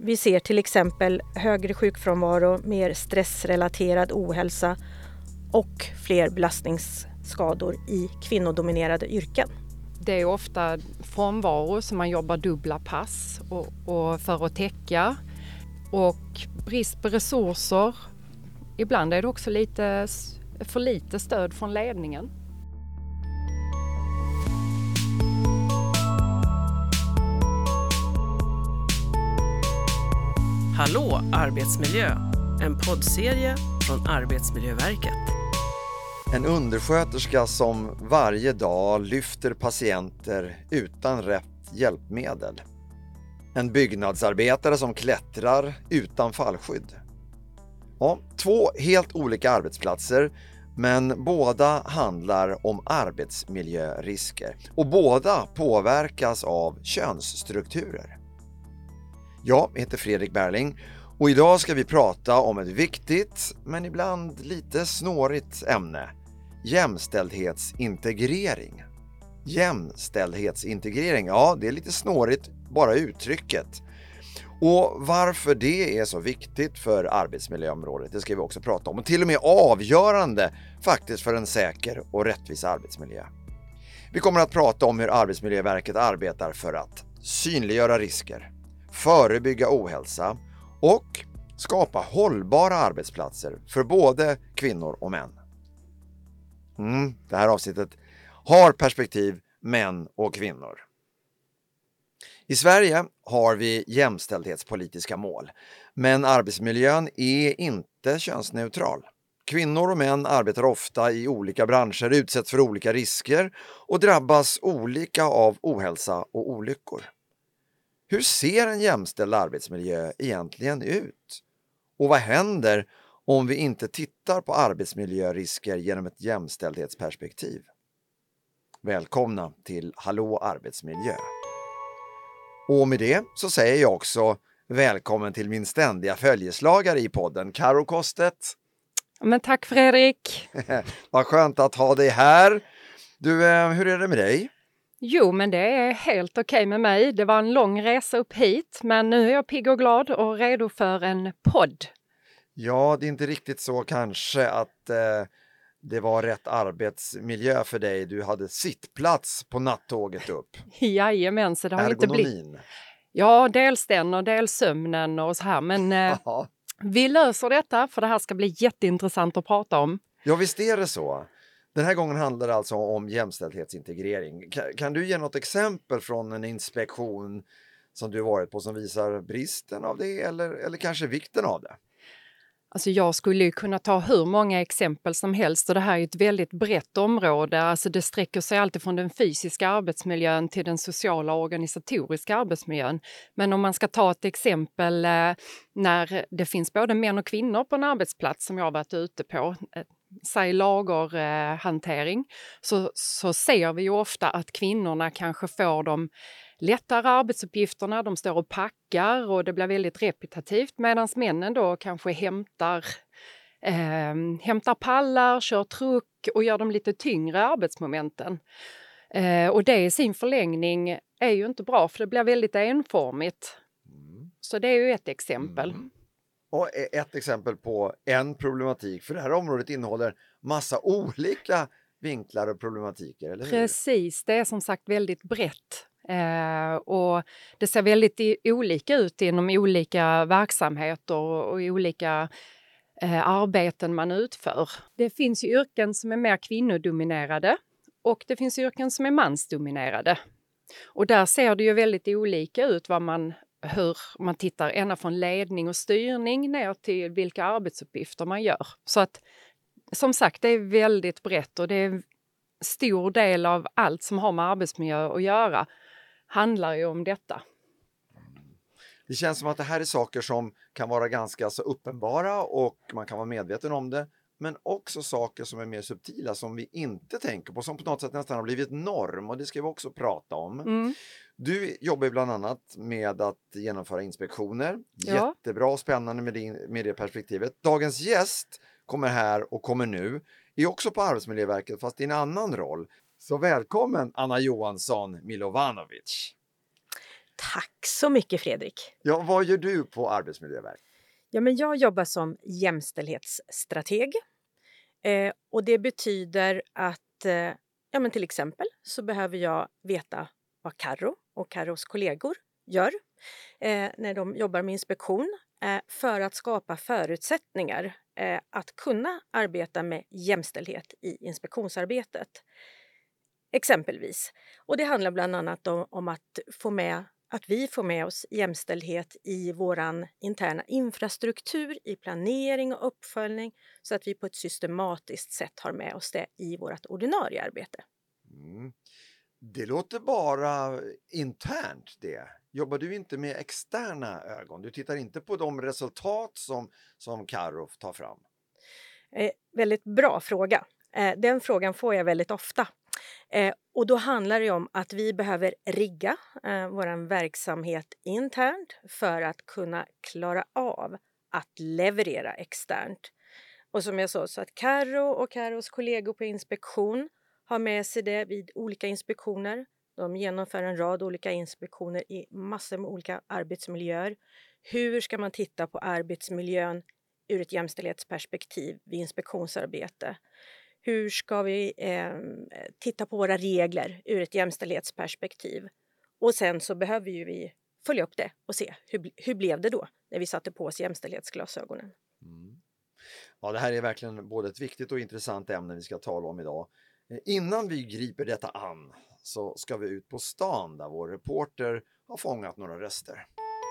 Vi ser till exempel högre sjukfrånvaro, mer stressrelaterad ohälsa och fler belastningsskador i kvinnodominerade yrken. Det är ofta frånvaro så man jobbar dubbla pass och för att täcka, och brist på resurser. Ibland är det också för lite stöd från ledningen. Hallå arbetsmiljö, en poddserie från Arbetsmiljöverket. En undersköterska som varje dag lyfter patienter utan rätt hjälpmedel. En byggnadsarbetare som klättrar utan fallskydd. Ja, två helt olika arbetsplatser, men båda handlar om arbetsmiljörisker. Och båda påverkas av könsstrukturer. Jag heter Fredrik Berling och idag ska vi prata om ett viktigt men ibland lite snårigt ämne. Jämställdhetsintegrering. Jämställdhetsintegrering, ja det är lite snårigt bara uttrycket. Och varför det är så viktigt för arbetsmiljöområdet, det ska vi också prata om. Och till och med avgörande faktiskt för en säker och rättvis arbetsmiljö. Vi kommer att prata om hur Arbetsmiljöverket arbetar för att synliggöra risker, förebygga ohälsa och skapa hållbara arbetsplatser för både kvinnor och män. Det här avsnittet har perspektiv män och kvinnor. I Sverige har vi jämställdhetspolitiska mål, men arbetsmiljön är inte könsneutral. Kvinnor och män arbetar ofta i olika branscher, utsätts för olika risker och drabbas olika av ohälsa och olyckor. Hur ser en jämställd arbetsmiljö egentligen ut? Och vad händer om vi inte tittar på arbetsmiljörisker genom ett jämställdhetsperspektiv? Välkomna till Hallå arbetsmiljö. Och med det så säger jag också välkommen till min ständiga följeslagare i podden, Karo Kostet. Men tack Fredrik! Vad skönt att ha dig här. Du, hur är det med dig? Jo, men det är helt okej med mig. Det var en lång resa upp hit, men nu är jag pigg och glad och redo för en podd. Ja, det är inte riktigt så kanske att det var rätt arbetsmiljö för dig. Du hade sittplats på nattåget upp. Jajamän, så det har inte blivit... Ja, dels den och dels sömnen och så här, men vi löser detta för det här ska bli jätteintressant att prata om. Ja, visst är det så. Den här gången handlar det alltså om jämställdhetsintegrering. Kan du ge något exempel från en inspektion som du varit på som visar bristen av det eller kanske vikten av det? Alltså jag skulle ju kunna ta hur många exempel som helst och det här är ett väldigt brett område. Alltså det sträcker sig alltid från den fysiska arbetsmiljön till den sociala och organisatoriska arbetsmiljön. Men om man ska ta ett exempel när det finns både män och kvinnor på en arbetsplats som jag har varit ute på, säg lagerhantering, så ser vi ju ofta att kvinnorna kanske får de lättare arbetsuppgifterna, de står och packar och det blir väldigt repetitivt medan männen då kanske hämtar pallar, kör truck och gör de lite tyngre arbetsmomenten. Och det i sin förlängning är ju inte bra för det blir väldigt enformigt. Så det är ju ett exempel. Och ett exempel på en problematik, för det här området innehåller massa olika vinklar och problematiker, eller hur? Precis, det är som sagt väldigt brett. Och det ser väldigt olika ut inom olika verksamheter och olika arbeten man utför. Det finns ju yrken som är mer kvinnodominerade och det finns yrken som är mansdominerade. Och där ser det ju väldigt olika ut hur man tittar ända från ledning och styrning ner till vilka arbetsuppgifter man gör. Så att som sagt, det är väldigt brett och det är en stor del av allt som har med arbetsmiljö att göra handlar ju om detta. Det känns som att det här är saker som kan vara ganska så uppenbara och man kan vara medveten om det. Men också saker som är mer subtila som vi inte tänker på, som på något sätt nästan har blivit norm, och det ska vi också prata om. Du jobbar bland annat med att genomföra inspektioner. Ja. Jättebra och spännande med det perspektivet. Dagens gäst kommer här och kommer nu är också på Arbetsmiljöverket fast i en annan roll. Så välkommen Anna Johansson Milovanovic. Tack så mycket Fredrik. Ja, vad gör du på Arbetsmiljöverket? Ja, men jag jobbar som jämställdhetsstrateg. Och det betyder att ja, men till exempel så behöver jag veta vad Karo och Karos kollegor gör när de jobbar med inspektion för att skapa förutsättningar att kunna arbeta med jämställdhet i inspektionsarbetet. Exempelvis. Och det handlar bland annat om att vi får med oss jämställdhet i våran interna infrastruktur, i planering och uppföljning så att vi på ett systematiskt sätt har med oss det i vårt ordinarie arbete. Det låter bara internt det. Jobbar du inte med externa ögon? Du tittar inte på de resultat som Karo tar fram? Väldigt bra fråga. Den frågan får jag väldigt ofta. Och då handlar det om att vi behöver rigga vår verksamhet internt för att kunna klara av att leverera externt. Och som jag sa, så att Karo och Karos kollegor på inspektion har med sig det vid olika inspektioner. De genomför en rad olika inspektioner i massor med olika arbetsmiljöer. Hur ska man titta på arbetsmiljön ur ett jämställdhetsperspektiv vid inspektionsarbete? Hur ska vi titta på våra regler ur ett jämställdhetsperspektiv? Och sen så behöver ju vi följa upp det och se hur blev det då när vi satte på oss jämställdhetsglasögonen. Ja, det här är verkligen både ett viktigt och intressant ämne vi ska tala om idag. Innan vi griper detta an så ska vi ut på stan där vår reporter har fångat några röster.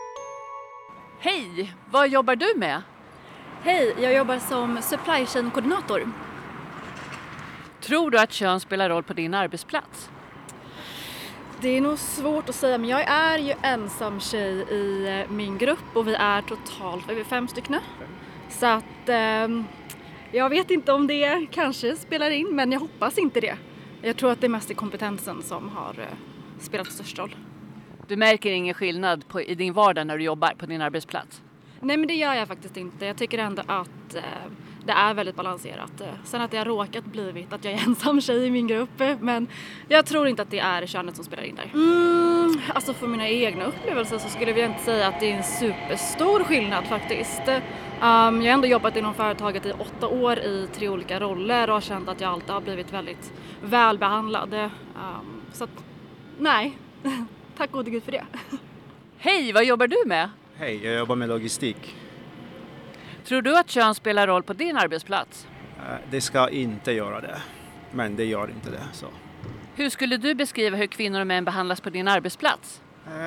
Hej, vad jobbar du med? Hej, jag jobbar som supply chain-koordinator. Tror du att kön spelar roll på din arbetsplats? Det är nog svårt att säga, men jag är ju ensam tjej i min grupp och vi är totalt 5 stycken. Så att jag vet inte om det kanske spelar in, men jag hoppas inte det. Jag tror att det är mest kompetensen som har spelat störst roll. Du märker ingen skillnad i din vardag när du jobbar på din arbetsplats? Nej, men det gör jag faktiskt inte. Jag tycker ändå att det är väldigt balanserat. Sen att det har råkat blivit att jag är ensam tjej i min grupp. Men jag tror inte att det är könet som spelar in där. Alltså för mina egna upplevelser så skulle jag inte säga att det är en superstor skillnad faktiskt. Jag har ändå jobbat inom företaget i 8 år i 3 olika roller och har känt att jag alltid har blivit väldigt välbehandlad. Så att, nej, tack gode Gud för det. Hej, vad jobbar du med? Hej, jag jobbar med logistik. Tror du att kön spelar roll på din arbetsplats? Det ska inte göra det, men det gör inte det. Så. Hur skulle du beskriva hur kvinnor och män behandlas på din arbetsplats?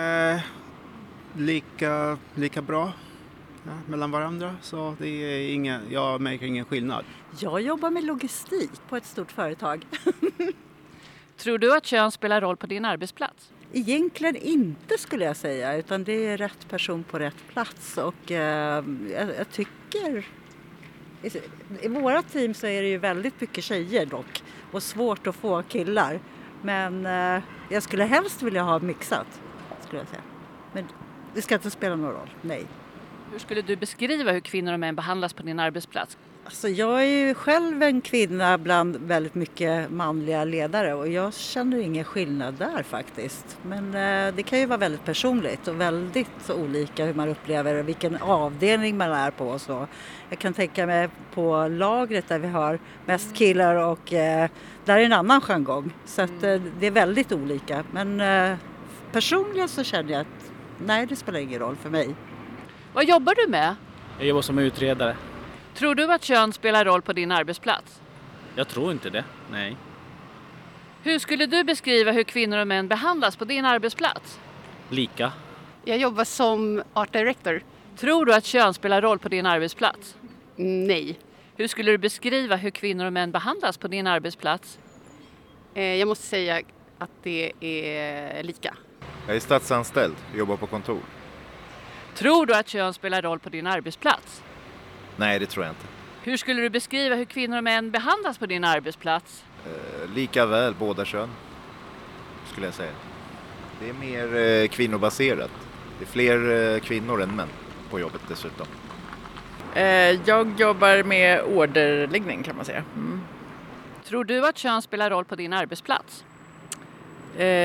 Lika bra mellan varandra, så det är jag märker ingen skillnad. Jag jobbar med logistik på ett stort företag. Tror du att kön spelar roll på din arbetsplats? Egentligen inte skulle jag säga, utan det är rätt person på rätt plats. Och jag tycker, i våra team så är det ju väldigt mycket tjejer dock och svårt att få killar. Men jag skulle helst vilja ha mixat, skulle jag säga. Men det ska inte spela någon roll, nej. Hur skulle du beskriva hur kvinnor och män behandlas på din arbetsplats? Alltså jag är ju själv en kvinna bland väldigt mycket manliga ledare och jag känner ingen skillnad där faktiskt. Men det kan ju vara väldigt personligt och väldigt olika hur man upplever vilken avdelning man är på och så. Jag kan tänka mig på lagret där vi har mest killar och där är en annan jargong. Så att, det är väldigt olika. Men personligen så känner jag att nej, det spelar ingen roll för mig. Vad jobbar du med? Jag jobbar som utredare. Tror du att kön spelar roll på din arbetsplats? Jag tror inte det, nej. Hur skulle du beskriva hur kvinnor och män behandlas på din arbetsplats? Lika. Jag jobbar som art director. Tror du att kön spelar roll på din arbetsplats? Nej. Hur skulle du beskriva hur kvinnor och män behandlas på din arbetsplats? Jag måste säga att det är lika. Jag är statsanställd, jobbar på kontor. Tror du att kön spelar roll på din arbetsplats? Nej, det tror jag inte. Hur skulle du beskriva hur kvinnor och män behandlas på din arbetsplats? Lika väl, båda kön, skulle jag säga. Det är mer kvinnobaserat. Det är fler kvinnor än män på jobbet dessutom. Jag jobbar med orderläggning kan man säga. Tror du att kön spelar roll på din arbetsplats?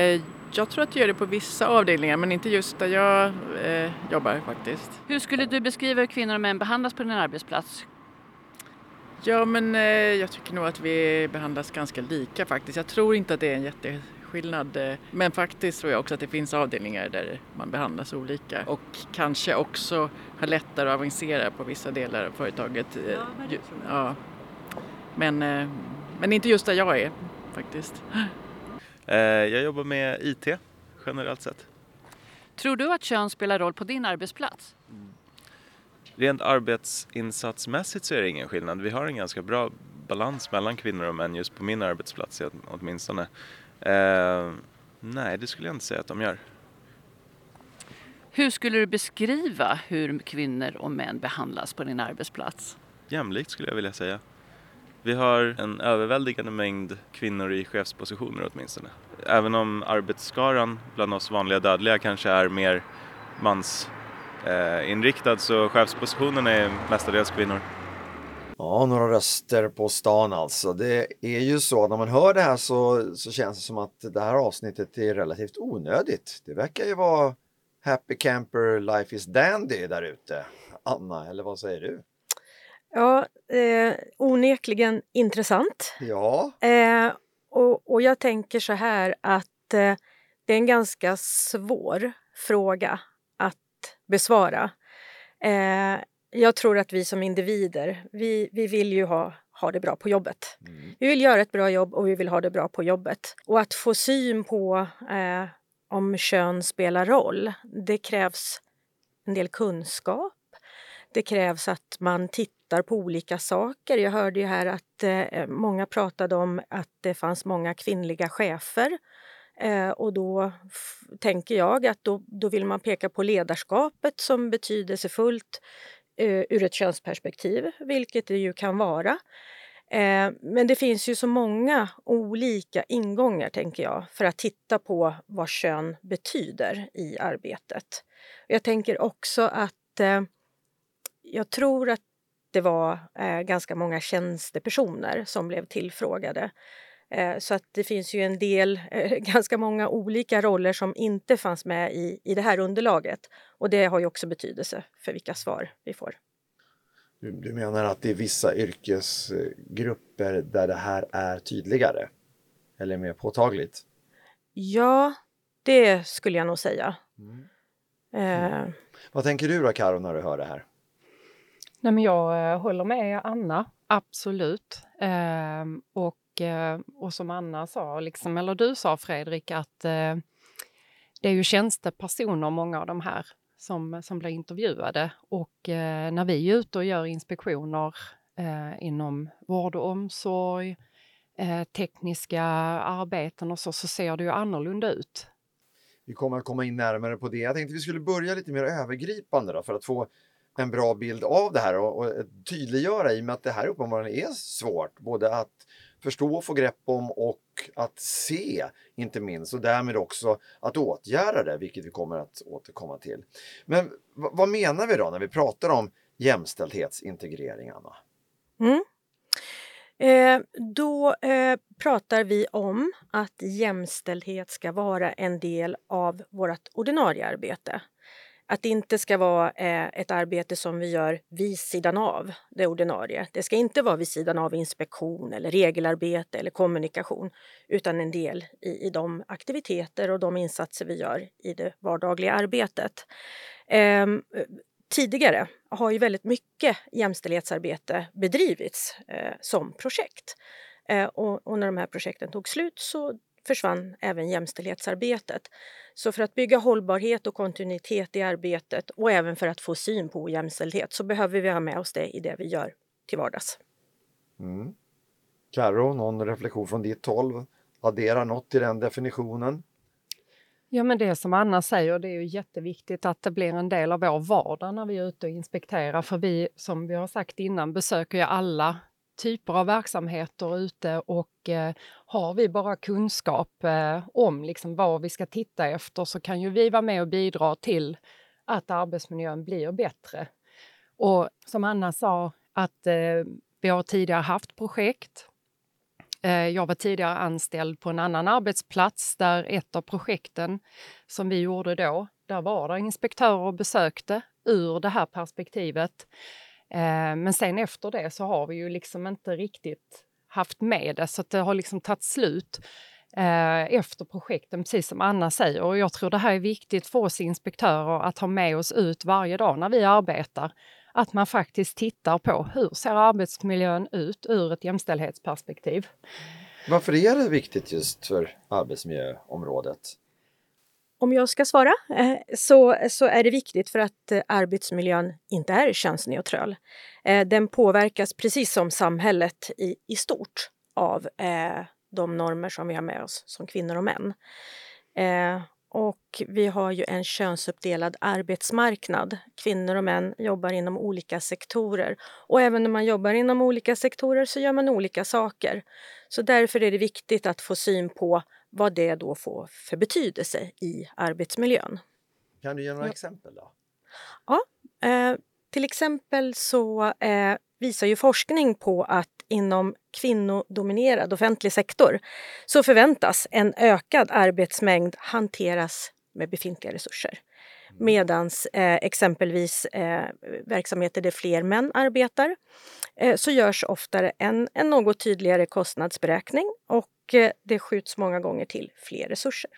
Jag tror att jag gör det på vissa avdelningar men inte just där jag jobbar faktiskt. Hur skulle du beskriva hur kvinnor och män behandlas på din arbetsplats? Ja men jag tycker nog att vi behandlas ganska lika faktiskt. Jag tror inte att det är en jätteskillnad. Men faktiskt tror jag också att det finns avdelningar där man behandlas olika. Och kanske också har lättare att avancera på vissa delar av företaget. Ja. Men inte just där jag är faktiskt. Jag jobbar med IT generellt sett. Tror du att kön spelar roll på din arbetsplats? Rent arbetsinsatsmässigt så är det ingen skillnad. Vi har en ganska bra balans mellan kvinnor och män just på min arbetsplats åtminstone. Nej, det skulle jag inte säga att de gör. Hur skulle du beskriva hur kvinnor och män behandlas på din arbetsplats? Jämlikt skulle jag vilja säga. Vi har en överväldigande mängd kvinnor i chefspositioner åtminstone. Även om arbetsskaran bland oss vanliga dödliga kanske är mer mansinriktad så chefspositionen är mestadels kvinnor. Ja, några röster på stan alltså. Det är ju så att när man hör det här så känns det som att det här avsnittet är relativt onödigt. Det verkar ju vara happy camper, life is dandy där ute. Anna, eller vad säger du? Ja, onekligen intressant. Ja. Och jag tänker så här att det är en ganska svår fråga att besvara. Jag tror att vi som individer, vi vill ju ha det bra på jobbet. Vi vill göra ett bra jobb och vi vill ha det bra på jobbet. Och att få syn på om kön spelar roll, det krävs en del kunskap. Det krävs att man tittar på olika saker. Jag hörde ju här att många pratade om att det fanns många kvinnliga chefer. Och då tänker jag att då vill man peka på ledarskapet som betydelsefullt ur ett könsperspektiv, vilket det ju kan vara. Men det finns ju så många olika ingångar, tänker jag, för att titta på vad kön betyder i arbetet. Jag tänker också att jag tror att det var ganska många tjänstepersoner som blev tillfrågade. Så att det finns ju en del, ganska många olika roller som inte fanns med i det här underlaget. Och det har ju också betydelse för vilka svar vi får. Du menar att det är vissa yrkesgrupper där det här är tydligare? Eller mer påtagligt? Ja, det skulle jag nog säga. Vad tänker du då, Karo, när du hör det här? Nej, men jag håller med Anna, absolut. Och som Anna sa, liksom, eller du sa Fredrik, att det är ju tjänstepersoner, många av de här som blir intervjuade. Och när vi är ute och gör inspektioner inom vård och omsorg, tekniska arbeten och så ser det ju annorlunda ut. Vi kommer att komma in närmare på det. Jag tänkte vi skulle börja lite mer övergripande då, för att få en bra bild av det här och tydliggöra, i och med att det här uppenbarligen är svårt både att förstå och få grepp om och att se, inte minst, och därmed också att åtgärda det, vilket vi kommer att återkomma till. Men vad menar vi då när vi pratar om jämställdhetsintegrering, Anna? Då pratar vi om att jämställdhet ska vara en del av vårt ordinarie arbete. Att det inte ska vara ett arbete som vi gör vid sidan av det ordinarie. Det ska inte vara vid sidan av inspektion eller regelarbete eller kommunikation, utan en del i de aktiviteter och de insatser vi gör i det vardagliga arbetet. Tidigare har ju väldigt mycket jämställdhetsarbete bedrivits som projekt. Och när de här projekten tog slut så försvann även jämställdhetsarbetet. Så för att bygga hållbarhet och kontinuitet i arbetet och även för att få syn på jämställdhet så behöver vi ha med oss det i det vi gör till vardags. Karo, någon reflektion från ditt håll? Addera något till den definitionen? Ja, men det som Anna säger, det är ju jätteviktigt att det blir en del av vår vardag när vi är ute och inspekterar. För vi, som vi har sagt innan, besöker ju alla typer av verksamheter ute och har vi bara kunskap om liksom vad vi ska titta efter, så kan ju vi vara med och bidra till att arbetsmiljön blir bättre. Och som Anna sa, att vi har tidigare haft projekt Jag var tidigare anställd på en annan arbetsplats där ett av projekten som vi gjorde då, där var det inspektörer och besökte ur det här perspektivet. Men sen efter det så har vi ju liksom inte riktigt haft med det, så att det har liksom tagit slut efter projekten, precis som Anna säger. Och jag tror det här är viktigt för oss inspektörer att ha med oss ut varje dag när vi arbetar. Att man faktiskt tittar på hur ser arbetsmiljön ut ur ett jämställdhetsperspektiv. Varför är det viktigt just för arbetsmiljöområdet? Om jag ska svara så är det viktigt för att arbetsmiljön inte är könsneutral. Den påverkas precis som samhället i stort av de normer som vi har med oss som kvinnor och män. Och vi har ju en könsuppdelad arbetsmarknad. Kvinnor och män jobbar inom olika sektorer. Och även när man jobbar inom olika sektorer så gör man olika saker. Så därför är det viktigt att få syn på vad det då får för betydelse i arbetsmiljön. Kan du ge några exempel då? Ja, till exempel så visar ju forskning på att inom kvinnodominerad offentlig sektor så förväntas en ökad arbetsmängd hanteras med befintliga resurser. Medans exempelvis verksamheter där fler män arbetar så görs oftare en något tydligare kostnadsberäkning och det skjuts många gånger till fler resurser.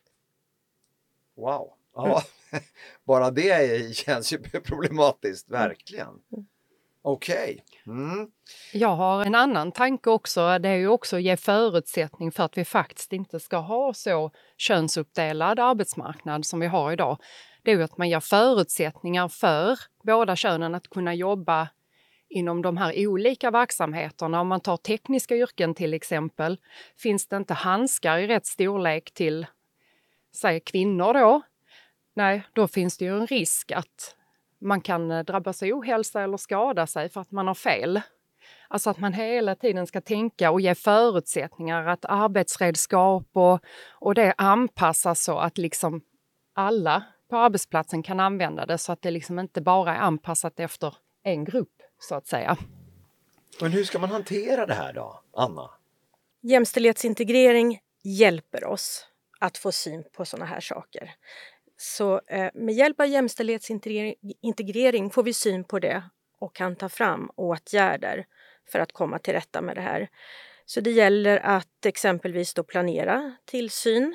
Wow, ja, bara det känns ju problematiskt, verkligen. Okej. Jag har en annan tanke också. Det är ju också att ge förutsättning för att vi faktiskt inte ska ha så könsuppdelad arbetsmarknad som vi har idag. Det är ju att man ger förutsättningar för båda könen att kunna jobba inom de här olika verksamheterna. Om man tar tekniska yrken till exempel, finns det inte handskar i rätt storlek till, säg kvinnor då? Nej, då finns det ju en risk att man kan drabbas av ohälsa eller skada sig för att man har fel. Alltså att man hela tiden ska tänka och ge förutsättningar att arbetsredskap och det anpassas så att liksom alla på arbetsplatsen kan använda det, så att det liksom inte bara är anpassat efter en grupp så att säga. Men hur ska man hantera det här då, Anna? Jämställdhetsintegrering hjälper oss att få syn på sådana här saker. Så med hjälp av jämställdhetsintegrering får vi syn på det och kan ta fram åtgärder för att komma till rätta med det här. Så det gäller att exempelvis då planera tillsyn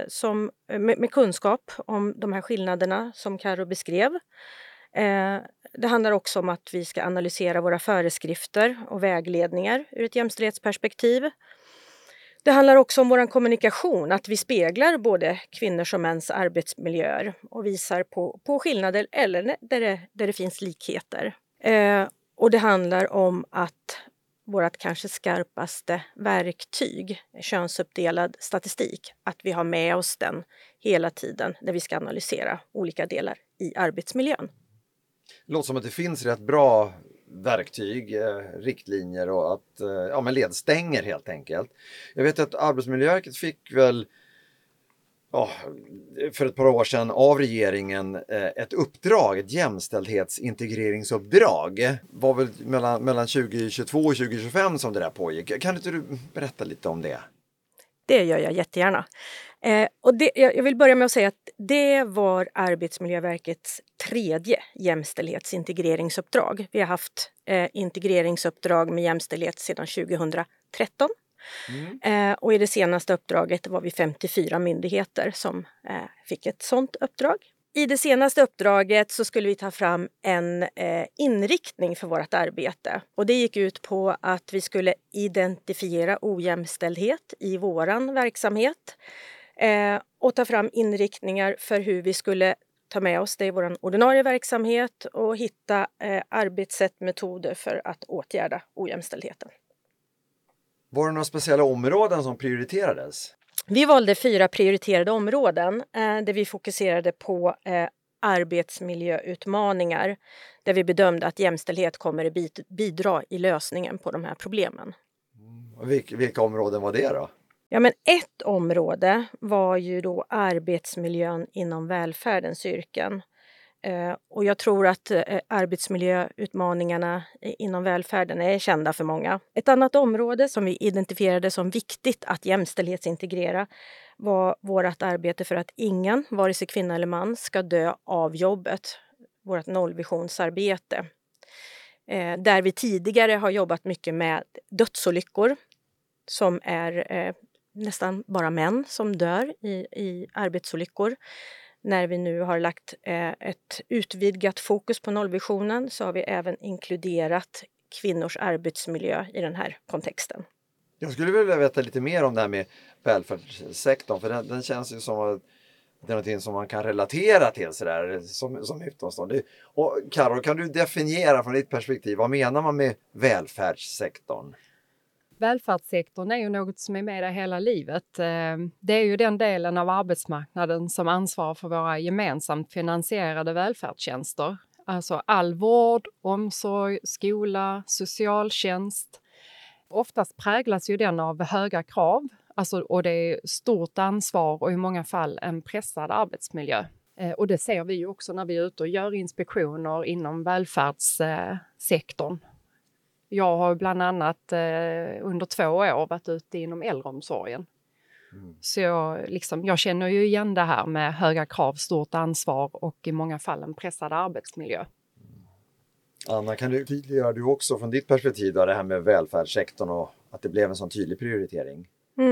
med kunskap om de här skillnaderna som Karo beskrev. Det handlar också om att vi ska analysera våra föreskrifter och vägledningar ur ett jämställdhetsperspektiv. Det handlar också om vår kommunikation, att vi speglar både kvinnors och mäns arbetsmiljöer och visar på skillnader eller där det finns likheter. Och det handlar om att vårt kanske skarpaste verktyg, könsuppdelad statistik, att vi har med oss den hela tiden när vi ska analysera olika delar i arbetsmiljön. Det låter som att det finns rätt bra verktyg, riktlinjer och att ledstänger helt enkelt. Jag vet att Arbetsmiljöverket fick väl för ett par år sedan av regeringen ett uppdrag, ett jämställdhetsintegreringsuppdrag. Det var väl mellan 2022 och 2025 som det där pågick. Kan inte du berätta lite om det? Det gör jag jättegärna. Jag vill börja med att säga att det var Arbetsmiljöverkets 3:e jämställdhetsintegreringsuppdrag. Vi har haft integreringsuppdrag med jämställdhet sedan 2013. Och i det senaste uppdraget var vi 54 myndigheter som fick ett sådant uppdrag. I det senaste uppdraget så skulle vi ta fram en inriktning för vårt arbete. Och det gick ut på att vi skulle identifiera ojämställdhet i våran verksamhet. Och ta fram inriktningar för hur vi skulle ta med oss det i vår ordinarie verksamhet och hitta arbetssätt, metoder för att åtgärda ojämställdheten. Var det några speciella områden som prioriterades? Vi valde 4 prioriterade områden där vi fokuserade på arbetsmiljöutmaningar där vi bedömde att jämställdhet kommer att bidra i lösningen på de här problemen. Vilka områden var det då? Ja, men ett område var ju då arbetsmiljön inom välfärdens yrken. Och jag tror att arbetsmiljöutmaningarna inom välfärden är kända för många. Ett annat område som vi identifierade som viktigt att jämställdhetsintegrera var vårt arbete för att ingen, vare sig kvinna eller man, ska dö av jobbet. Vårt nollvisionsarbete. Där vi tidigare har jobbat mycket med dödsolyckor som är nästan bara män som dör i arbetsolyckor. När vi nu har lagt ett utvidgat fokus på nollvisionen så har vi även inkluderat kvinnors arbetsmiljö i den här kontexten. Jag skulle vilja veta lite mer om det här med välfärdssektorn, för den känns ju som att det är någonting som man kan relatera till sådär, som utomstående. Och Karo, kan du definiera från ditt perspektiv, vad menar man med välfärdssektorn? Välfärdssektorn är ju något som är med dig hela livet. Det är ju den delen av arbetsmarknaden som ansvarar för våra gemensamt finansierade välfärdstjänster. Alltså all vård, omsorg, skola, socialtjänst. Oftast präglas ju den av höga krav. Och det är stort ansvar och i många fall en pressad arbetsmiljö. Och det ser vi ju också när vi är ute och gör inspektioner inom välfärdssektorn. Jag har bland annat under 2 år varit ute inom äldreomsorgen. Så jag känner ju igen det här med höga krav, stort ansvar och i många fall en pressad arbetsmiljö. Anna, kan du tydliggöra du också från ditt perspektiv då, det här med välfärdssektorn och att det blev en sån tydlig prioritering?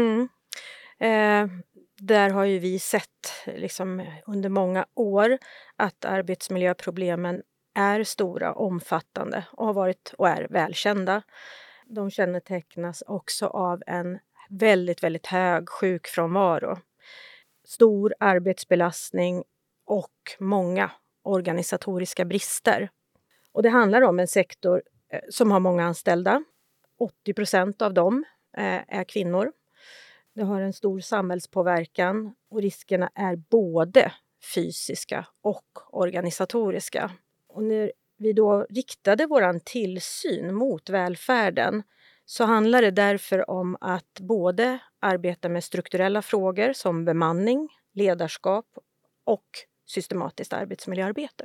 Där har ju vi sett under många år att arbetsmiljöproblemen är stora, omfattande och har varit och är välkända. De kännetecknas också av en väldigt, väldigt hög sjukfrånvaro, stor arbetsbelastning och många organisatoriska brister. Och det handlar om en sektor som har många anställda. 80% av dem är kvinnor. Det har en stor samhällspåverkan och riskerna är både fysiska och organisatoriska. Och när vi då riktade våran tillsyn mot välfärden så handlar det därför om att både arbeta med strukturella frågor som bemanning, ledarskap och systematiskt arbetsmiljöarbete.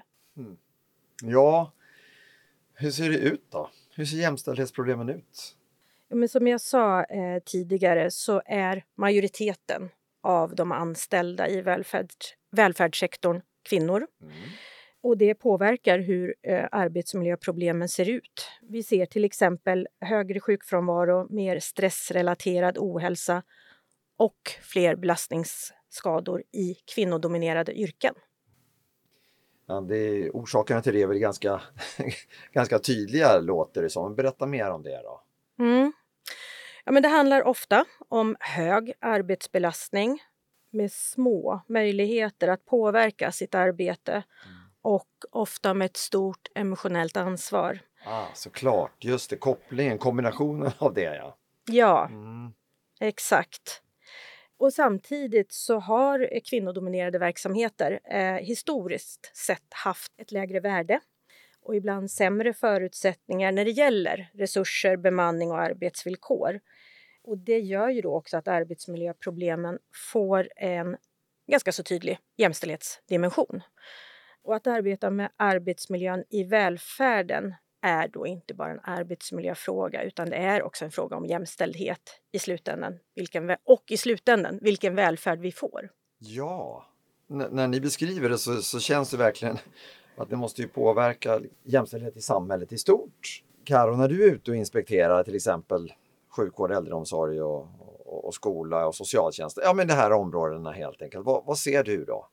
Ja, hur ser det ut då? Hur ser jämställdhetsproblemen ut? Men som jag sa tidigare så är majoriteten av de anställda i välfärdssektorn kvinnor. Och det påverkar hur arbetsmiljöproblemen ser ut. Vi ser till exempel högre sjukfrånvaro, mer stressrelaterad ohälsa och fler belastningsskador i kvinnodominerade yrken. Ja, orsakerna till det är väl ganska tydliga, låter det som. Berätta mer om det då. Ja, men det handlar ofta om hög arbetsbelastning med små möjligheter att påverka sitt arbete och ofta med ett stort emotionellt ansvar. Såklart, just det, kombinationen av det ja. Ja, exakt. Och samtidigt så har kvinnodominerade verksamheter historiskt sett haft ett lägre värde och ibland sämre förutsättningar när det gäller resurser, bemanning och arbetsvillkor. Och det gör ju då också att arbetsmiljöproblemen får en ganska så tydlig jämställdhetsdimension. Och att arbeta med arbetsmiljön i välfärden är då inte bara en arbetsmiljöfråga utan det är också en fråga om jämställdhet i slutändan. Vilken välfärd vi får. Ja, när ni beskriver det så känns det verkligen att det måste ju påverka jämställdhet i samhället i stort. Karo, när du är ute och inspekterar till exempel sjukvård, äldreomsorg och skola och socialtjänst, ja men det här områdena helt enkelt, vad ser du då?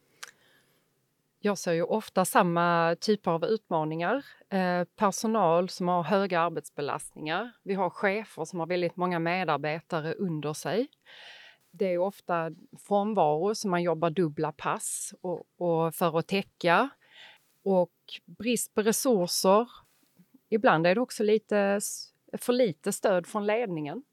Jag ser ju ofta samma typer av utmaningar. Personal som har höga arbetsbelastningar. Vi har chefer som har väldigt många medarbetare under sig. Det är ofta frånvaro som man jobbar dubbla pass och för att täcka. Och brist på resurser. Ibland är det också för lite stöd från ledningen.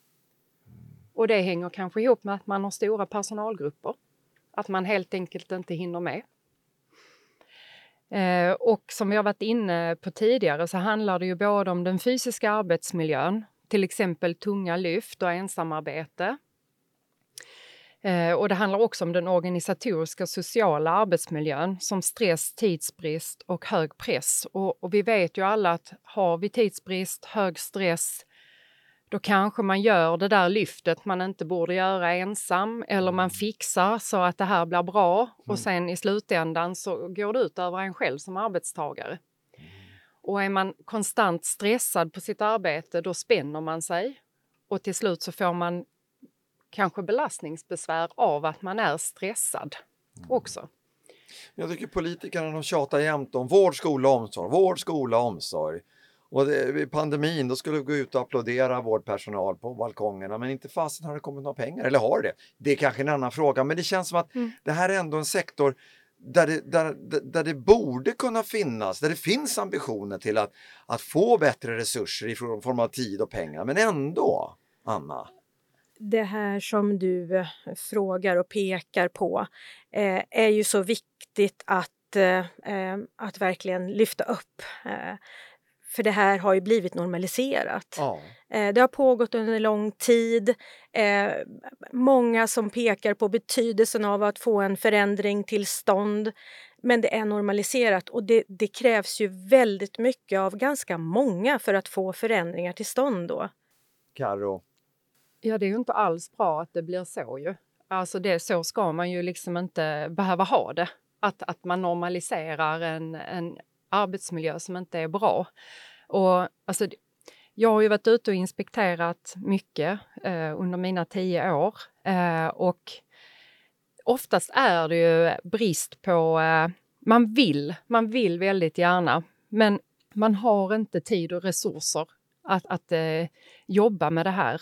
Och det hänger kanske ihop med att man har stora personalgrupper. Att man helt enkelt inte hinner med. Och som vi har varit inne på tidigare så handlar det ju både om den fysiska arbetsmiljön, till exempel tunga lyft och ensamarbete. Och det handlar också om den organisatoriska och sociala arbetsmiljön som stress, tidsbrist och hög press. Och vi vet ju alla att har vi tidsbrist, hög stress, då kanske man gör det där lyftet man inte borde göra ensam, eller man fixar så att det här blir bra och sen i slutändan så går det ut över en själv som arbetstagare. Och är man konstant stressad på sitt arbete, då spänner man sig och till slut så får man kanske belastningsbesvär av att man är stressad också. Jag tycker politikerna de tjatar jämt om vård, skola, omsorg, vård, skola, omsorg. Och vid pandemin då skulle vi gå ut och applådera vårdpersonal på balkongerna, men inte fasen har det kommit några pengar, eller har det? Det är kanske en annan fråga, men det känns som att det här är ändå en sektor där det borde kunna finnas, där det finns ambitioner till att få bättre resurser i form av tid och pengar, men ändå, Anna. Det här som du frågar och pekar på är ju så viktigt att verkligen lyfta upp. För det här har ju blivit normaliserat. Ja. Det har pågått under lång tid. Många som pekar på betydelsen av att få en förändring till stånd. Men det är normaliserat och det krävs ju väldigt mycket av ganska många för att få förändringar till stånd då. Karo. Ja, det är ju inte alls bra att det blir så ju. Alltså så ska man ju liksom inte behöva ha det. Att man normaliserar en arbetsmiljö som inte är bra. Och alltså, jag har ju varit ute och inspekterat mycket under mina 10 år. Och oftast är det ju brist på... Man vill väldigt gärna, men man har inte tid och resurser att jobba med det här.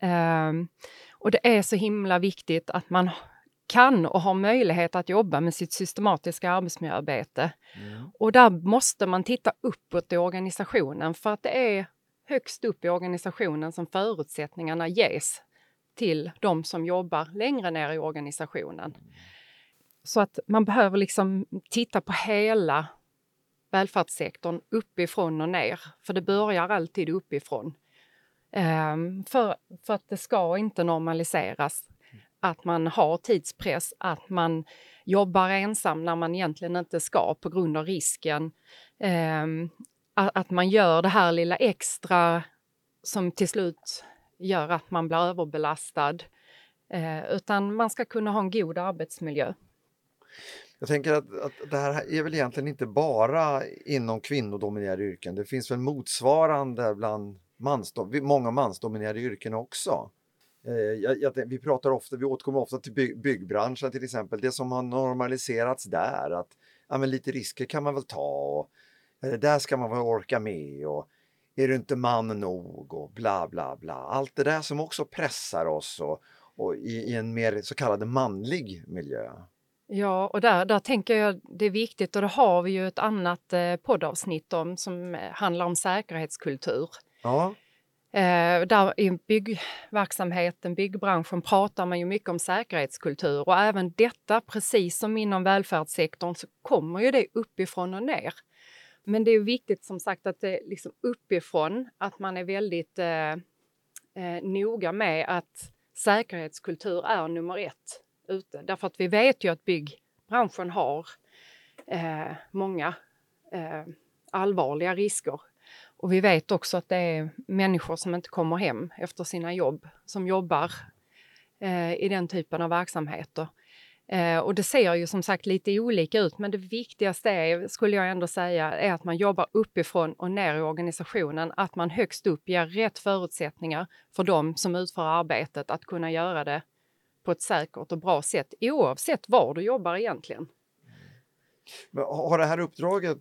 Och det är så himla viktigt att man kan och har möjlighet att jobba med sitt systematiska arbetsmiljöarbete. Och där måste man titta uppåt i organisationen, för att det är högst upp i organisationen som förutsättningarna ges till de som jobbar längre ner i organisationen. Så att man behöver liksom titta på hela välfärdssektorn uppifrån och ner, för det börjar alltid uppifrån. För att det ska inte normaliseras att man har tidspress, att man jobbar ensam när man egentligen inte ska på grund av risken. Att man gör det här lilla extra som till slut gör att man blir överbelastad. Utan man ska kunna ha en god arbetsmiljö. Jag tänker att det här är väl egentligen inte bara inom kvinnodominerade yrken. Det finns väl motsvarande bland många mansdominerade yrken också. Vi återkommer ofta till byggbranschen till exempel. Det som har normaliserats där, att men lite risker kan man väl ta och där ska man väl orka med och är du inte man nog och bla bla bla. Allt det där som också pressar oss och i en mer så kallad manlig miljö. Ja, och där tänker jag det är viktigt, och det har vi ju ett annat poddavsnitt om som handlar om säkerhetskultur. Ja. Där i byggverksamheten, byggbranschen pratar man ju mycket om säkerhetskultur, och även detta, precis som inom välfärdssektorn, så kommer ju det uppifrån och ner. Men det är viktigt som sagt att det liksom uppifrån, att man är väldigt noga med att säkerhetskultur är nummer 1 ute. Därför att vi vet ju att byggbranschen har många allvarliga risker. Och vi vet också att det är människor som inte kommer hem efter sina jobb, som jobbar i den typen av verksamheter. Och det ser ju som sagt lite olika ut, men det viktigaste är, skulle jag ändå säga, är att man jobbar uppifrån och ner i organisationen. Att man högst upp ger rätt förutsättningar för de som utför arbetet att kunna göra det på ett säkert och bra sätt, oavsett var du jobbar egentligen. Men har det här uppdraget,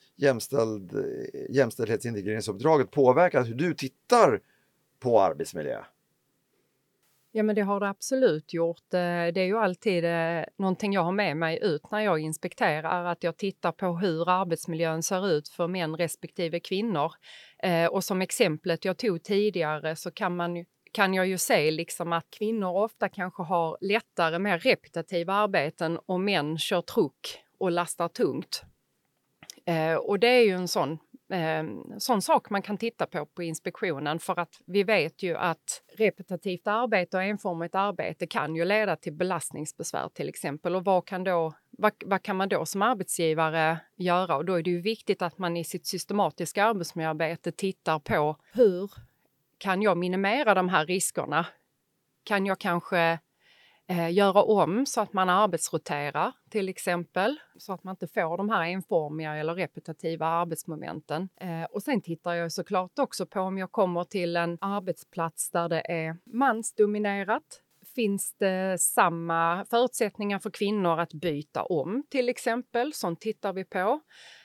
jämställdhetsintegreringsuppdraget, påverkat hur du tittar på arbetsmiljö? Ja, men det har det absolut gjort. Det är ju alltid någonting jag har med mig ut när jag inspekterar, att jag tittar på hur arbetsmiljön ser ut för män respektive kvinnor. Och som exemplet jag tog tidigare så kan jag ju se liksom att kvinnor ofta kanske har lättare, mer repetitiva arbeten och män kör truck och lastar tungt. Och det är ju en sån sån sak man kan titta på inspektionen, för att vi vet ju att repetitivt arbete och enformigt arbete kan ju leda till belastningsbesvär till exempel. Och vad kan man då som arbetsgivare göra? Och då är det ju viktigt att man i sitt systematiska arbetsmiljöarbete tittar på hur kan jag minimera de här riskerna? Kan jag kanske göra om så att man arbetsroterar till exempel, så att man inte får de här enformiga eller repetitiva arbetsmomenten. Och sen tittar jag såklart också på om jag kommer till en arbetsplats där det är mansdominerat. Finns det samma förutsättningar för kvinnor att byta om till exempel? Sånt tittar vi på.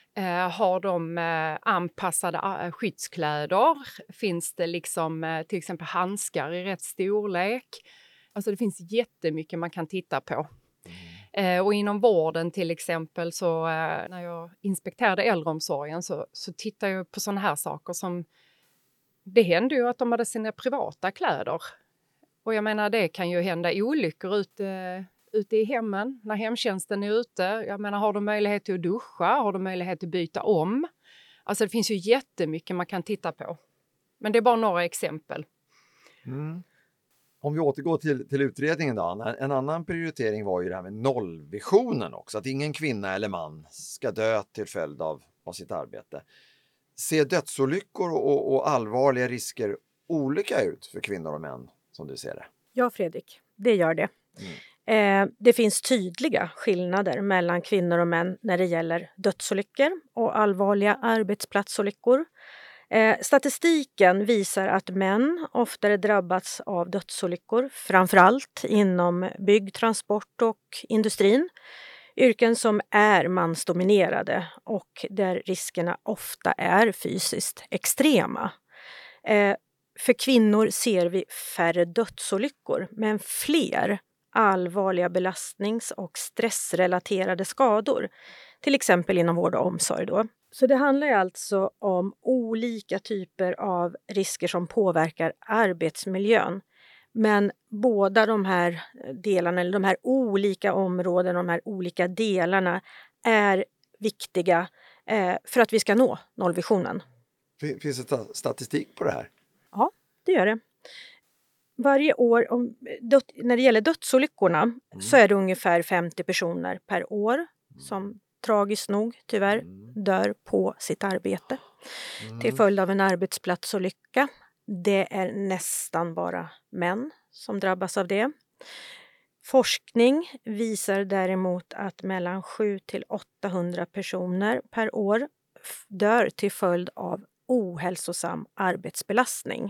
Har de anpassade skyddskläder? Finns det liksom till exempel handskar i rätt storlek? Alltså det finns jättemycket man kan titta på. Och inom vården till exempel, så när jag inspekterade äldreomsorgen så tittar jag på sådana här saker som, det hände ju att de hade sina privata kläder. Och jag menar, det kan ju hända olyckor ute i hemmen när hemtjänsten är ute. Jag menar, har de möjlighet till att duscha? Har de möjlighet att byta om? Alltså det finns ju jättemycket man kan titta på. Men det är bara några exempel. Mm. Om vi återgår till utredningen då. En annan prioritering var ju det här med nollvisionen också. Att ingen kvinna eller man ska dö till följd av sitt arbete. Ser dödsolyckor och allvarliga risker olika ut för kvinnor och män som du ser det? Ja, Fredrik, det gör det. Det finns tydliga skillnader mellan kvinnor och män när det gäller dödsolyckor och allvarliga arbetsplatsolyckor. Statistiken visar att män oftare drabbats av dödsolyckor, framförallt inom bygg, transport och industrin. Yrken som är mansdominerade och där riskerna ofta är fysiskt extrema. För kvinnor ser vi färre dödsolyckor, men fler allvarliga belastnings- och stressrelaterade skador. Till exempel inom vård och omsorg då. Så det handlar alltså om olika typer av risker som påverkar arbetsmiljön. Men båda de här delarna, eller de här olika områdena, de här olika delarna är viktiga för att vi ska nå nollvisionen. Finns det statistik på det här? Ja, det gör det. Varje år, när det gäller dödsolyckorna, så är det ungefär 50 personer per år som tragiskt nog tyvärr dör på sitt arbete till följd av en arbetsplatsolycka. Det är nästan bara män som drabbas av det. Forskning visar däremot att mellan 700 till 800 personer per år dör till följd av ohälsosam arbetsbelastning.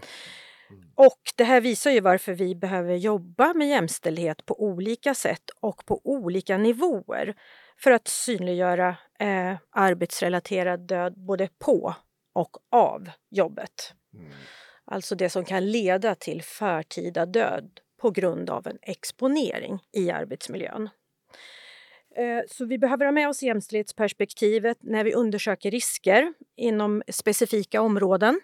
Och det här visar ju varför vi behöver jobba med jämställdhet på olika sätt och på olika nivåer för att synliggöra arbetsrelaterad död både på och av jobbet. Alltså det som kan leda till förtida död på grund av en exponering i arbetsmiljön. Så vi behöver ha med oss jämställdhetsperspektivet när vi undersöker risker inom specifika områden.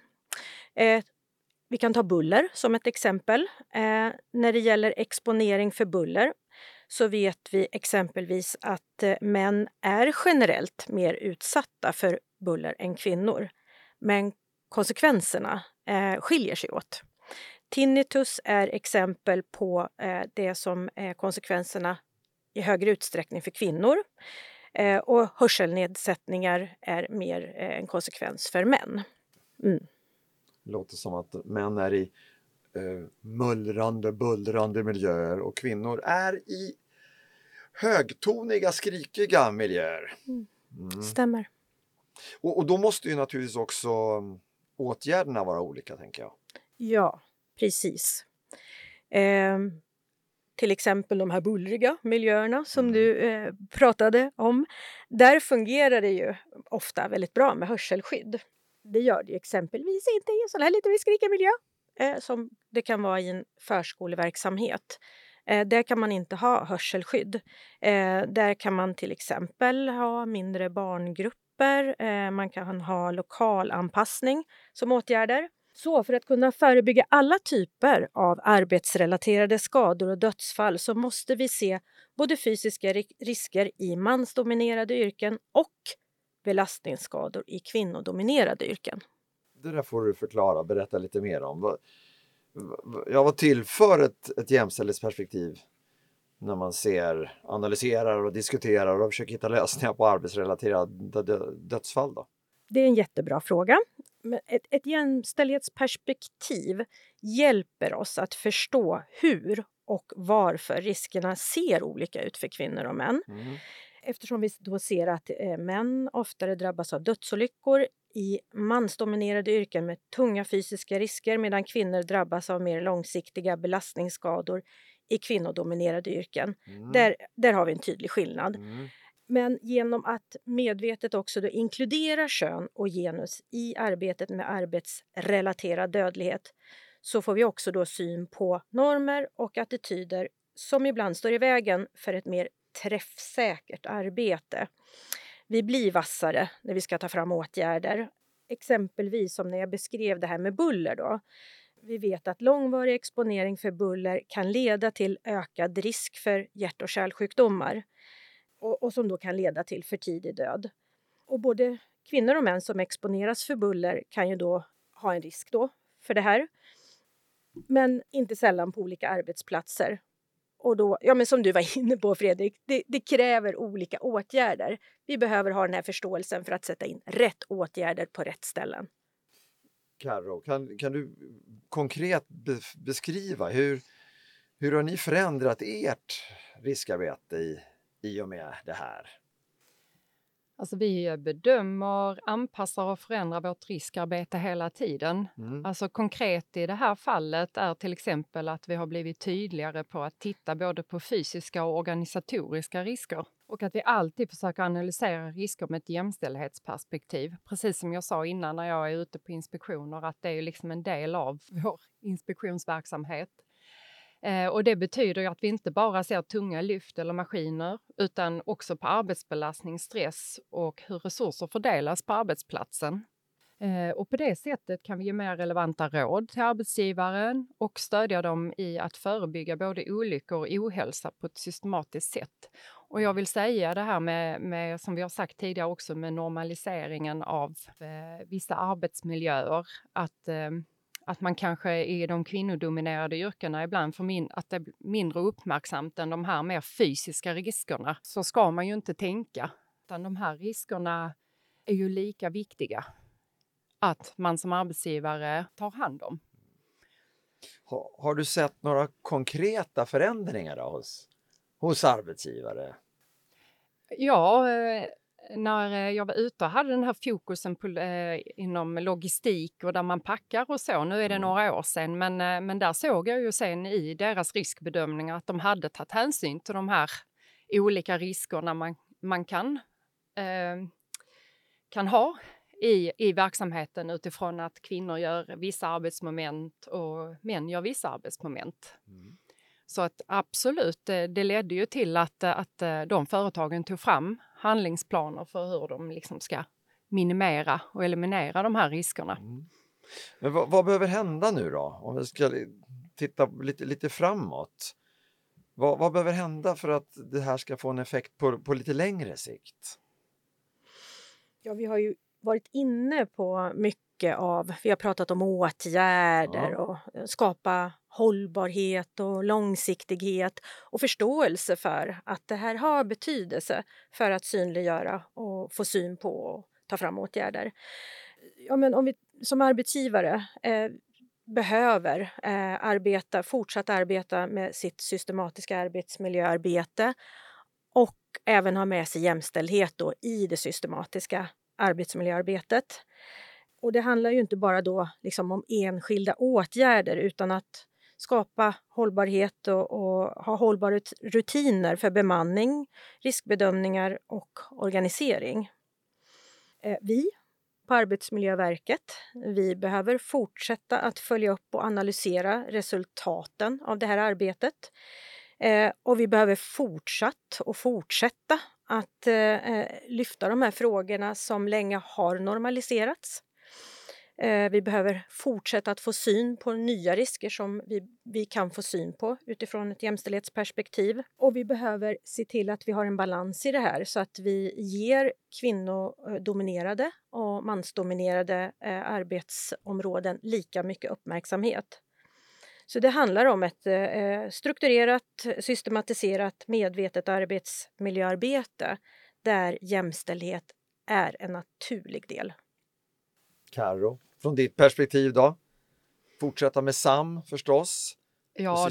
Vi kan ta buller som ett exempel. När det gäller exponering för buller så vet vi exempelvis att män är generellt mer utsatta för buller än kvinnor. Men konsekvenserna skiljer sig åt. Tinnitus är exempel på det som är konsekvenserna i högre utsträckning för kvinnor. Och hörselnedsättningar är mer en konsekvens för män. Det låter som att män är i mullrande, bullrande miljöer och kvinnor är i högtoniga, skrikiga miljöer. Stämmer. Och då måste ju naturligtvis också åtgärderna vara olika, tänker jag. Ja, precis. Till exempel de här bullriga miljöerna som du pratade om. Där fungerar det ju ofta väldigt bra med hörselskydd. Det gör det exempelvis inte i en sån här lite skrikig miljö som det kan vara i en förskoleverksamhet. Där kan man inte ha hörselskydd. Där kan man till exempel ha mindre barngrupper. Man kan ha lokalanpassning som åtgärder. Så för att kunna förebygga alla typer av arbetsrelaterade skador och dödsfall så måste vi se både fysiska risker i mansdominerade yrken och belastningsskador i kvinnodominerade yrken. Det där får du förklara, berätta lite mer om. Vad tillför ett jämställdhetsperspektiv när man analyserar och diskuterar och försöker hitta lösningar på arbetsrelaterade dödsfall då? Det är en jättebra fråga. Ett jämställdhetsperspektiv hjälper oss att förstå hur och varför riskerna ser olika ut för kvinnor och män. Eftersom vi då ser att män oftare drabbas av dödsolyckor i mansdominerade yrken med tunga fysiska risker, medan kvinnor drabbas av mer långsiktiga belastningsskador i kvinnodominerade yrken. Där har vi en tydlig skillnad. Men genom att medvetet också då inkludera kön och genus i arbetet med arbetsrelaterad dödlighet, så får vi också då syn på normer och attityder som ibland står i vägen för ett mer träffsäkert arbete. Vi blir vassare när vi ska ta fram åtgärder. Exempelvis som när jag beskrev det här med buller då. Vi vet att långvarig exponering för buller kan leda till ökad risk för hjärt- och kärlsjukdomar. Och som då kan leda till för tidig död. Och både kvinnor och män som exponeras för buller kan ju då ha en risk då för det här. Men inte sällan på olika arbetsplatser. Och då, men som du var inne på Fredrik, det kräver olika åtgärder. Vi behöver ha den här förståelsen för att sätta in rätt åtgärder på rätt ställen. Karo, kan du konkret beskriva hur har ni förändrat ert riskarbete i och med det här? Alltså vi bedömer, anpassar och förändrar vårt riskarbete hela tiden. Alltså konkret i det här fallet är till exempel att vi har blivit tydligare på att titta både på fysiska och organisatoriska risker. Och att vi alltid försöker analysera risker med ett jämställdhetsperspektiv. Precis som jag sa innan när jag är ute på inspektioner, att det är liksom en del av vår inspektionsverksamhet. Och det betyder ju att vi inte bara ser tunga lyft eller maskiner utan också på arbetsbelastning, stress och hur resurser fördelas på arbetsplatsen. Och på det sättet kan vi ge mer relevanta råd till arbetsgivaren och stödja dem i att förebygga både olyckor och ohälsa på ett systematiskt sätt. Och jag vill säga det här med som vi har sagt tidigare också, med normaliseringen av vissa arbetsmiljöer, att man kanske i de kvinnodominerade yrkena ibland får att det är mindre uppmärksamt än de här mer fysiska riskerna. Så ska man ju inte tänka. Utan de här riskerna är ju lika viktiga att man som arbetsgivare tar hand om. Har du sett några konkreta förändringar då hos arbetsgivare? Ja, när jag var ute och hade den här fokusen på, inom logistik och där man packar och så, nu är det några år sedan, men där såg jag ju sen i deras riskbedömningar att de hade tagit hänsyn till de här olika riskerna man kan ha i verksamheten utifrån att kvinnor gör vissa arbetsmoment och män gör vissa arbetsmoment. Så att absolut, det ledde ju till att de företagen tog fram handlingsplaner för hur de liksom ska minimera och eliminera de här riskerna. Men vad behöver hända nu då? Om vi ska titta lite framåt. Vad behöver hända för att det här ska få en effekt på lite längre sikt? Ja, vi har ju varit inne på mycket vi har pratat om åtgärder och skapa hållbarhet och långsiktighet och förståelse för att det här har betydelse för att synliggöra och få syn på och ta fram åtgärder. Ja, men om vi som arbetsgivare behöver fortsatt arbeta med sitt systematiska arbetsmiljöarbete och även ha med sig jämställdhet då i det systematiska arbetsmiljöarbetet. Och det handlar ju inte bara då liksom om enskilda åtgärder utan att skapa hållbarhet och ha hållbara rutiner för bemanning, riskbedömningar och organisering. Vi på Arbetsmiljöverket, vi behöver fortsätta att följa upp och analysera resultaten av det här arbetet. Och vi behöver fortsätta att lyfta de här frågorna som länge har normaliserats. Vi behöver fortsätta att få syn på nya risker som vi kan få syn på utifrån ett jämställdhetsperspektiv. Och vi behöver se till att vi har en balans i det här så att vi ger kvinnodominerade och mansdominerade arbetsområden lika mycket uppmärksamhet. Så det handlar om ett strukturerat, systematiserat, medvetet arbetsmiljöarbete där jämställdhet är en naturlig del. Karo, från ditt perspektiv då? Fortsätta med SAM förstås? Ja,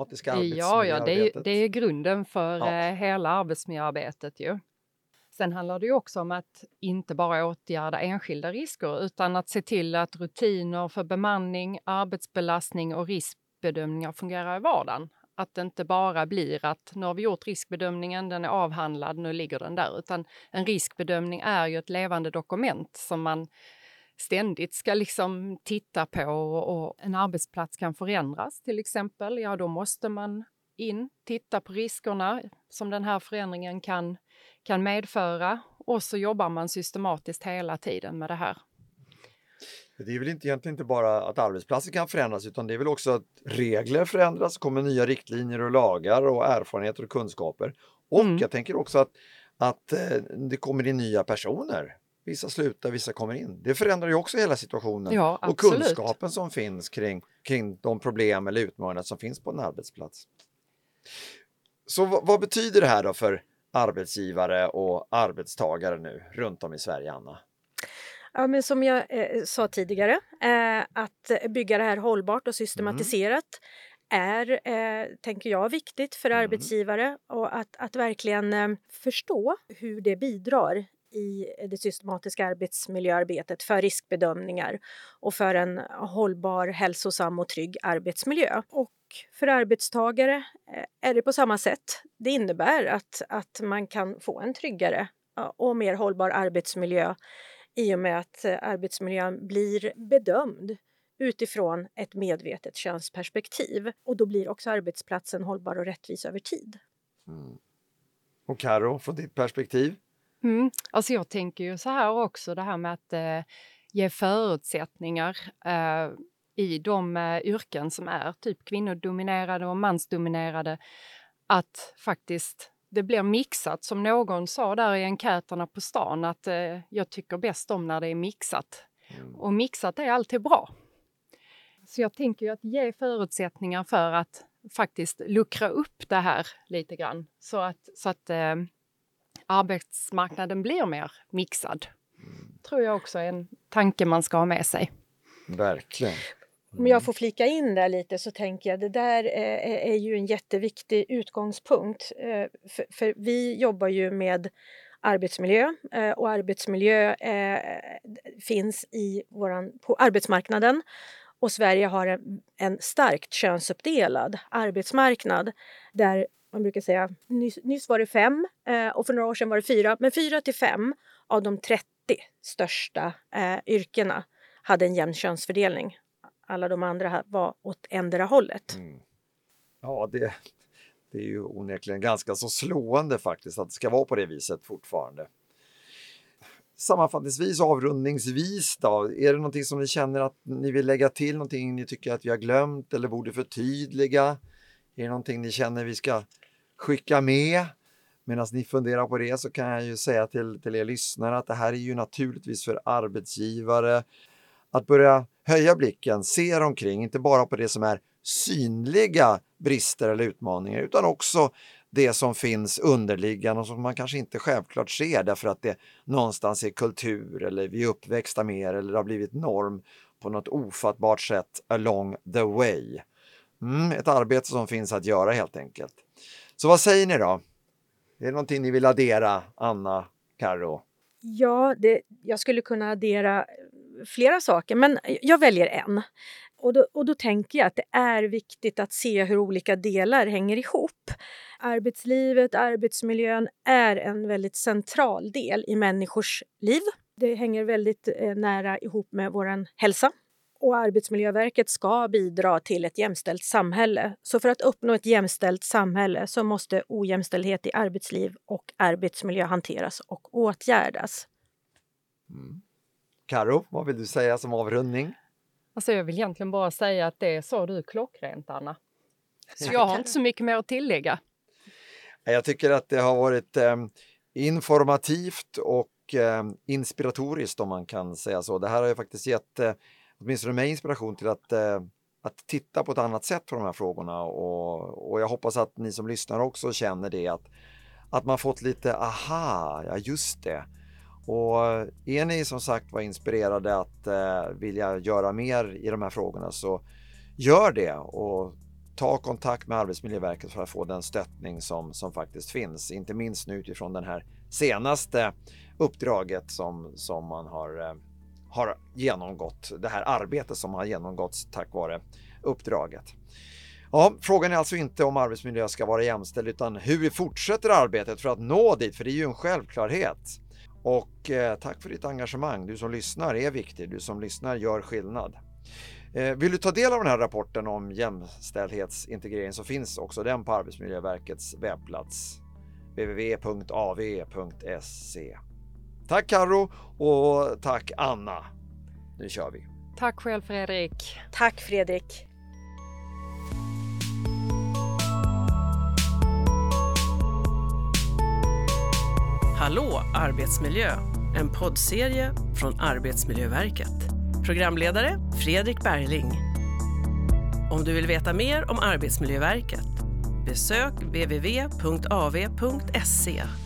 det är grunden för hela arbetsmiljöarbetet ju. Sen handlar det ju också om att inte bara åtgärda enskilda risker utan att se till att rutiner för bemanning, arbetsbelastning och riskbedömningar fungerar i vardagen. Att det inte bara blir att nu har vi gjort riskbedömningen, den är avhandlad, nu ligger den där. Utan en riskbedömning är ju ett levande dokument som man ständigt ska liksom titta på, och en arbetsplats kan förändras till exempel. Ja, då måste man titta på riskerna som den här förändringen kan medföra, och så jobbar man systematiskt hela tiden med det här. Det är väl egentligen inte bara att arbetsplatser kan förändras, utan det är väl också att regler förändras, kommer nya riktlinjer och lagar och erfarenheter och kunskaper. Och jag tänker också att det kommer in nya personer. Vissa slutar, vissa kommer in. Det förändrar ju också hela situationen. Ja, och kunskapen som finns kring de problem eller utmaningar som finns på en arbetsplats. Så vad betyder det här då för arbetsgivare och arbetstagare nu runt om i Sverige, Anna? Ja, men som jag sa tidigare, att bygga det här hållbart och systematiserat är, tänker jag, viktigt för arbetsgivare, och att verkligen förstå hur det bidrar i det systematiska arbetsmiljöarbetet för riskbedömningar och för en hållbar, hälsosam och trygg arbetsmiljö. Och för arbetstagare är det på samma sätt. Det innebär att man kan få en tryggare och mer hållbar arbetsmiljö i och med att arbetsmiljön blir bedömd utifrån ett medvetet könsperspektiv. Och då blir också arbetsplatsen hållbar och rättvis över tid. Och Karo, från ditt perspektiv? Alltså jag tänker ju så här också, det här med att ge förutsättningar i de yrken som är typ kvinnodominerade och mansdominerade, att faktiskt det blir mixat, som någon sa där i enkäterna på stan, att jag tycker bäst om när det är mixat. Och mixat är alltid bra. Så jag tänker ju att ge förutsättningar för att faktiskt luckra upp det här lite grann. Så att arbetsmarknaden blir mer mixad. Tror jag också är en tanke man ska ha med sig. Verkligen. Om jag får flika in där lite, så tänker jag det där är ju en jätteviktig utgångspunkt. För vi jobbar ju med arbetsmiljö, och arbetsmiljö finns på arbetsmarknaden. Och Sverige har en starkt könsuppdelad arbetsmarknad där man brukar säga, nyss var det 5 och för några år sedan var det 4. Men 4 till 5 av de 30 största yrkena hade en jämn könsfördelning. Alla de andra var åt ändra hållet. Ja, det är ju onekligen ganska så slående faktiskt att det ska vara på det viset fortfarande. Sammanfattningsvis, avrundningsvis då, är det någonting som ni känner att ni vill lägga till, någonting ni tycker att vi har glömt eller borde förtydliga? Är det någonting ni känner vi ska skicka med? Medan ni funderar på det så kan jag ju säga till er lyssnare att det här är ju naturligtvis för arbetsgivare att börja höja blicken, se omkring, inte bara på det som är synliga brister eller utmaningar, utan också det som finns underliggande och som man kanske inte självklart ser därför att det någonstans är kultur eller vi är uppväxta med eller har blivit norm på något ofattbart sätt along the way. Ett arbete som finns att göra helt enkelt. Så vad säger ni då? Är det någonting ni vill addera, Anna, Karo? Ja, jag skulle kunna addera flera saker, men jag väljer en. Och då tänker jag att det är viktigt att se hur olika delar hänger ihop. Arbetslivet, arbetsmiljön är en väldigt central del i människors liv. Det hänger väldigt nära ihop med vår hälsa. Och Arbetsmiljöverket ska bidra till ett jämställt samhälle. Så för att uppnå ett jämställt samhälle så måste ojämställdhet i arbetsliv och arbetsmiljö hanteras och åtgärdas. Karo, vad vill du säga som avrundning? Alltså jag vill egentligen bara säga att det sa du klockrent, Anna. Så jag har inte så mycket mer att tillägga. Jag tycker att det har varit informativt och inspiratoriskt, om man kan säga så. Det här har ju faktiskt gett åtminstone mig inspiration till att titta på ett annat sätt på de här frågorna, och jag hoppas att ni som lyssnar också känner det, att man fått lite ja just det. Och är ni som sagt var inspirerade att vilja göra mer i de här frågorna, så gör det och ta kontakt med Arbetsmiljöverket för att få den stöttning som faktiskt finns. Inte minst nu utifrån den här senaste uppdraget som man har genomgått, det här arbetet som har genomgåtts tack vare uppdraget. Ja, frågan är alltså inte om arbetsmiljö ska vara jämställd, utan hur vi fortsätter arbetet för att nå dit, för det är ju en självklarhet. Och tack för ditt engagemang. Du som lyssnar är viktig. Du som lyssnar gör skillnad. Vill du ta del av den här rapporten om jämställdhetsintegrering, så finns också den på Arbetsmiljöverkets webbplats www.av.se. Tack Karo och tack Anna. Nu kör vi. Tack själv Fredrik. Tack Fredrik. Hallå arbetsmiljö, en poddserie från Arbetsmiljöverket. Programledare Fredrik Bergling. Om du vill veta mer om Arbetsmiljöverket, besök www.av.se.